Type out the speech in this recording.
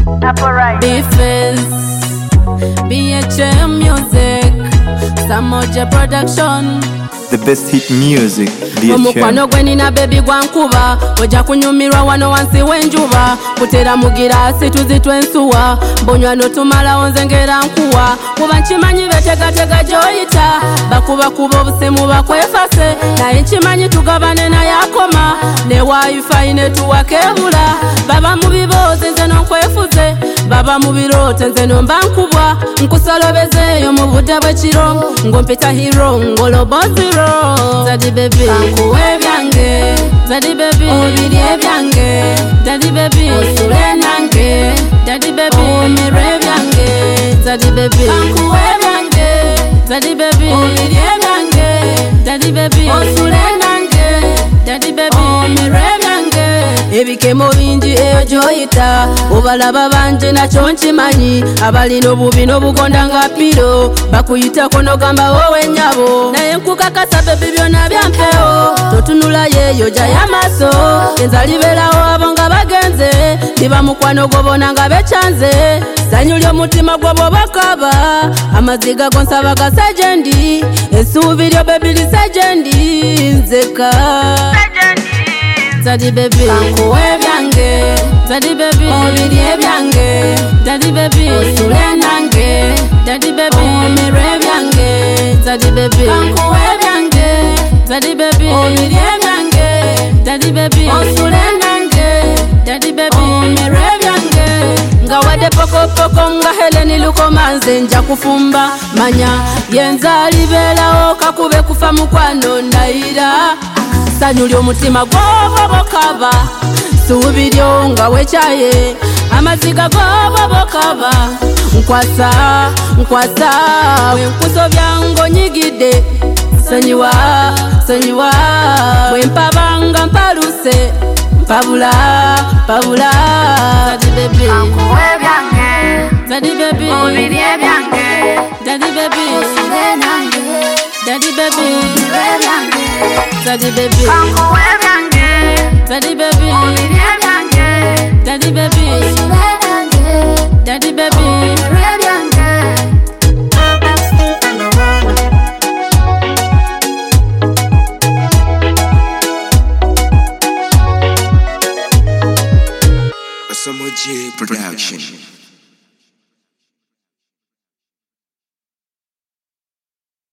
Defense, BHM Music, Samoja Production. The best hit music, Omukwano gwe nina baby gwankuba oja kunyumirwa wano wansi wenjuba kutera mu girasi tuzitwe ensuwa mbonywano tumalawo nze ngera nkuwa kuba nkimanyi betegatega gyoyita bakuba obusimu bakwefase naye nkimanyi tugabane naye akoma ne wifi ne tuwakebula baba mu biboozi nze nonkwefuze baba mu biroote nze nomba nkubwa nkusolobezeeyo mu budde bw'ekiro ngompita hero ngoloboziro Daddy baby, nkuwe byange Daddy baby, obirye byange Daddy baby, osule nange Daddy baby, omirwe byange Daddy baby, nkuwe byange Daddy baby, obirye byange Daddy baby, osule nange Daddy baby, omirwe byange Ebikemo bingi eyo gyoyita obalaba bangi nakyo nkimanyi abalina obubi n'obugonda nga piro bakuyitako n'ogamba wowe nnyabo naye nkukakasa bebi byonna byampewo totunula yeeyo gyayo amaaso enza liberawo abo nga bagenze liba mukwano gobona nga bekyanze sanyu ly'omutima gwo bw'obakaba amaziga go nsaba gasa gye ndi essuubi lyo bebi lisa gye ndi nzeka Daddy baby, nkuwe byange Daddy baby, obirye byange Daddy baby, osule nange Daddy baby, omirwe byange Daddy baby, nkuwe byange Daddy baby, obirye byange Daddy baby, osule nange Daddy baby, omirwe byange nga wadde pokopoko nga Heleni Lukomanze nja kufumba manya yenza liberawo kakube kufa mukwano ndayira sanyu ly'omutima gw'obobokaba ssuubi lyo nga wekyaye amaziga gw'obobokaba nkwasa wenkusobya ng'onyigidde sonyiwa bwe mpabanga mpaluse mpabula Daddy baby, nkuwe byange Daddy baby, obirye byange Daddy baby, osule nange Daddy baby, omirwe byange Daddy baby, nkuwe byange Daddy baby, obirye byange Daddy baby, osule nange Daddy baby, omirwe byange Samoja Production.